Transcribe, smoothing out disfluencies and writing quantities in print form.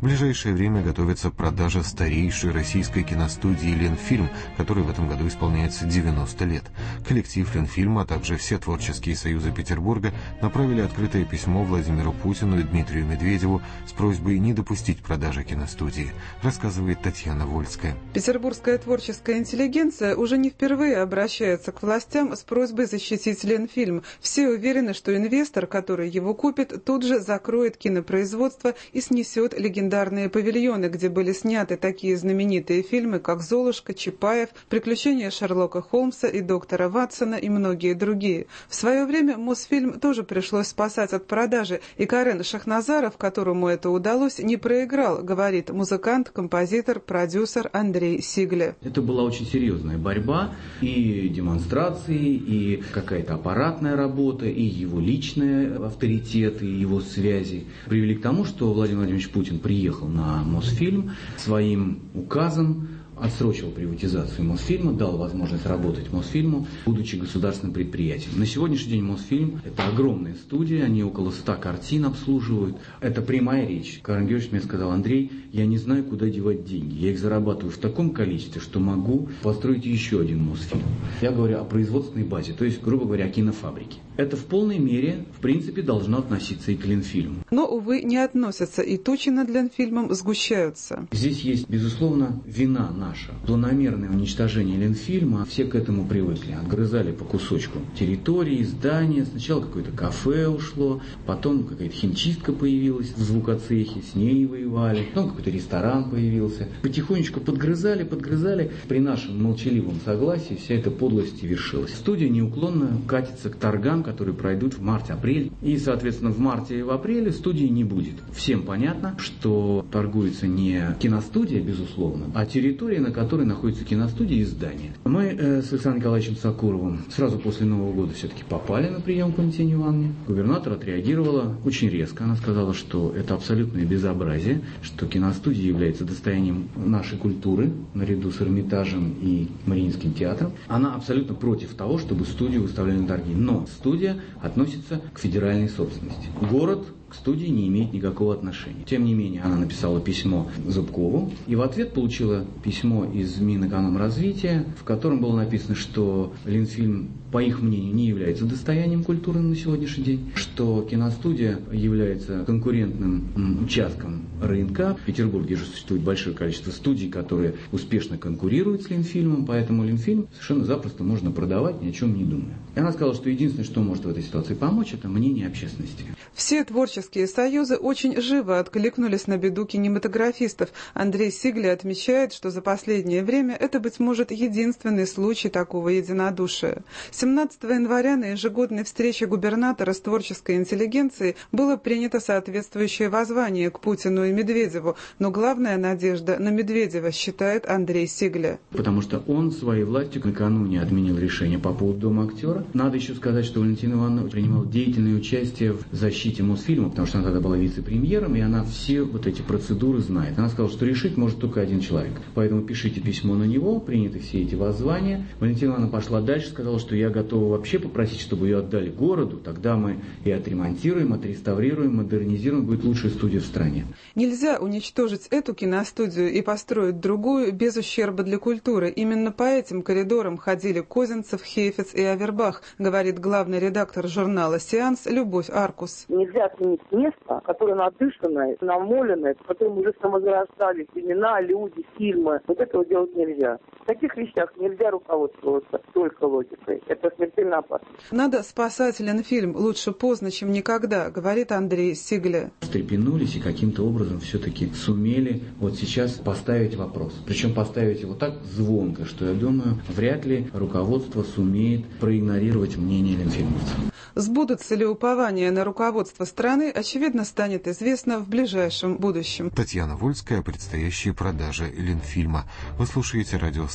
В ближайшее время готовится продажа старейшей российской киностудии «Ленфильм», которой в этом году исполняется 90 лет. Коллектив «Ленфильма», а также все творческие союзы Петербурга направили открытое письмо Владимиру Путину и Дмитрию Медведеву с просьбой не допустить продажи киностудии, рассказывает Татьяна Вольская. Петербургская творческая интеллигенция уже не впервые обращается к властям с просьбой защитить Ленфильм. Все уверены, что инвестор, который его купит, тут же закроет кинопроизводство и снесет легендарные павильоны, где были сняты такие знаменитые фильмы, как «Золушка», «Чапаев», «Приключения Шерлока Холмса» и «Доктора Ватсона» и многие другие. В свое время Мосфильм тоже пришлось спасать от продажи, и Карен Шахназаров, которому это удалось, не проиграл, говорит музыкант, композитор, продюсер Андрей Сигле. Это была очень серьезная борьба, и демонстрации, и какая-то аппаратная работа, и его личный авторитет, и его связи привели к тому, что Владимир Владимирович Путин приехал на Мосфильм, своим указом отсрочил приватизацию Мосфильма, дал возможность работать Мосфильму, будучи государственным предприятием. На сегодняшний день Мосфильм – это огромная студия, они около 100 картин обслуживают. Это прямая речь. Карен Георгиевич мне сказал: Андрей, я не знаю, куда девать деньги. Я их зарабатываю в таком количестве, что могу построить еще один Мосфильм. Я говорю о производственной базе, то есть, грубо говоря, о кинофабрике. Это в полной мере, в принципе, должно относиться и к Ленфильму. Но, увы, не относятся, и тучи над Ленфильмом сгущаются. Здесь есть, безусловно, вина наша. Планомерное уничтожение Ленфильма, все к этому привыкли. Отгрызали по кусочку территории, здания. Сначала какое-то кафе ушло, потом какая-то химчистка появилась в звукоцехе, с ней воевали. Потом какой-то ресторан появился. Потихонечку подгрызали. При нашем молчаливом согласии вся эта подлость вершилась. Студия неуклонно катится к торгам, которые пройдут в марте-апреле. И, соответственно, в марте и в апреле студии не будет. Всем понятно, что торгуется не киностудия, безусловно, а территория, на которой находится киностудия и здание. Мы с Александром Николаевичем Сокуровым сразу после Нового года все-таки попали на прием к Валентине Ивановне. Губернатор отреагировала очень резко. Она сказала, что это абсолютное безобразие, что киностудия является достоянием нашей культуры, наряду с Эрмитажем и Мариинским театром. Она абсолютно против того, чтобы студию выставляли на торги. Но студия относится к федеральной собственности. Город к студии не имеет никакого отношения. Тем не менее, она написала письмо Зубкову и в ответ получила письмо из Минэкономразвития, в котором было написано, что Ленфильм, по их мнению, не является достоянием культуры на сегодняшний день, что киностудия является конкурентным участком рынка. В Петербурге же существует большое количество студий, которые успешно конкурируют с Ленфильмом, поэтому Ленфильм совершенно запросто можно продавать, ни о чем не думая. И она сказала, что единственное, что может в этой ситуации помочь, это мнение общественности. Все творческие союзы очень живо откликнулись на беду кинематографистов. Андрей Сигле отмечает, что за последнее время это, быть может, единственный случай такого единодушия. 17 января на ежегодной встрече губернатора с творческой интеллигенцией было принято соответствующее воззвание к Путину и Медведеву, но главная надежда на Медведева, считает Андрей Сигле. Потому что он своей властью накануне отменил решение по поводу Дома актера. Надо еще сказать, что Валентина Ивановна принимала деятельное участие в защите Мосфильма, потому что она тогда была вице-премьером, и она все вот эти процедуры знает. Она сказала, что решить может только один человек. Поэтому пишите письмо на него, приняты все эти воззвания. Валентина Ивановна пошла дальше, сказала, что я готова вообще попросить, чтобы ее отдали городу, тогда мы и отремонтируем, отреставрируем, модернизируем, будет лучшая студия в стране. Нельзя уничтожить эту киностудию и построить другую без ущерба для культуры. Именно по этим коридорам ходили Козинцев, Хейфец и Авербах, говорит главный редактор журнала «Сеанс» Любовь Аркус. Нельзя оценить место, которое надышанное, намоленное, в котором уже самозарождались имена, люди, фильмы. Вот этого делать нельзя. В таких вещах нельзя руководствоваться только логикой. Это смертельно опасно. Надо спасать Ленфильм. Лучше поздно, чем никогда, говорит Андрей Сигле. Встрепенулись и каким-то образом все-таки сумели вот сейчас поставить вопрос. Причем поставить его так звонко, что, я думаю, вряд ли руководство сумеет проигнорировать мнение ленфильмовцев. Сбудутся ли упования на руководство страны, очевидно, станет известно в ближайшем будущем. Татьяна Вольская о предстоящей продаже Ленфильма. Вы слушаете радио